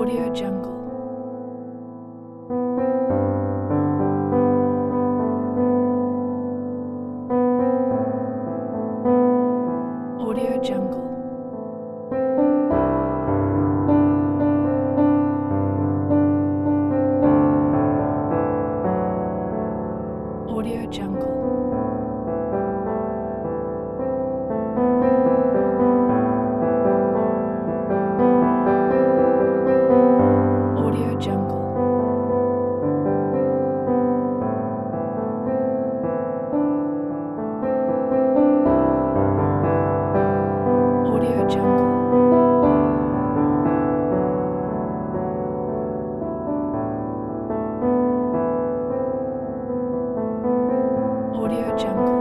Audio Jungle. Audio Jungle. Audio Jungle. Audio Jungle. Audio Jungle. Audio Jungle.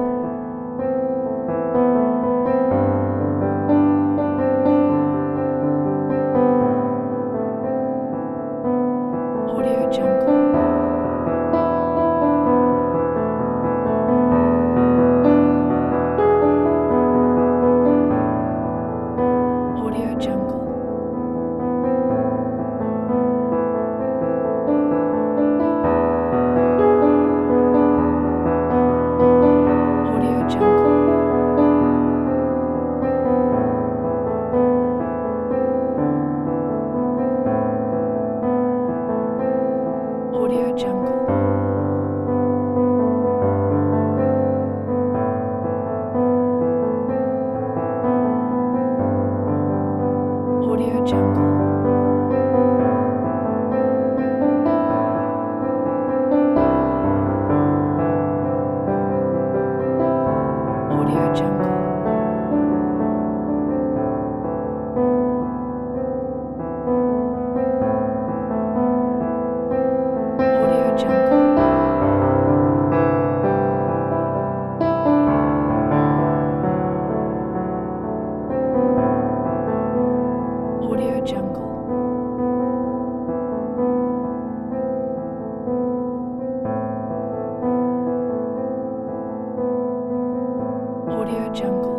Audio Jungle. Audio Jungle. Audio Jungle. Audio Jungle. Audio Jungle. Audio Jungle. Audio Jungle. Audio Jungle. Audio Jungle.